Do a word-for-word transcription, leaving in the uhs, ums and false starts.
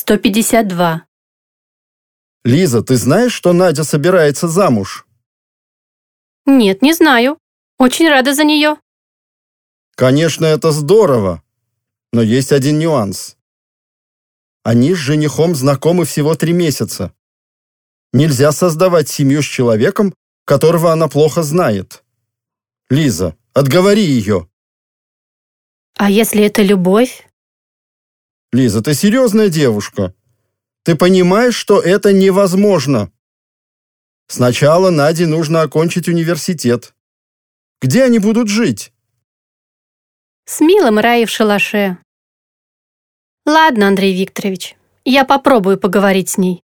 сто пятьдесят два. Лиза, ты знаешь, что Надя собирается замуж? Нет, не знаю. Очень рада за нее. Конечно, это здорово, но есть один нюанс. Они с женихом знакомы всего три месяца. Нельзя создавать семью с человеком, которого она плохо знает. Лиза, отговори ее. А если это любовь? Лиза, ты серьезная девушка. Ты понимаешь, что это невозможно. Сначала Наде нужно окончить университет. Где они будут жить? С милым Раей в шалаше. Ладно, Андрей Викторович, я попробую поговорить с ней.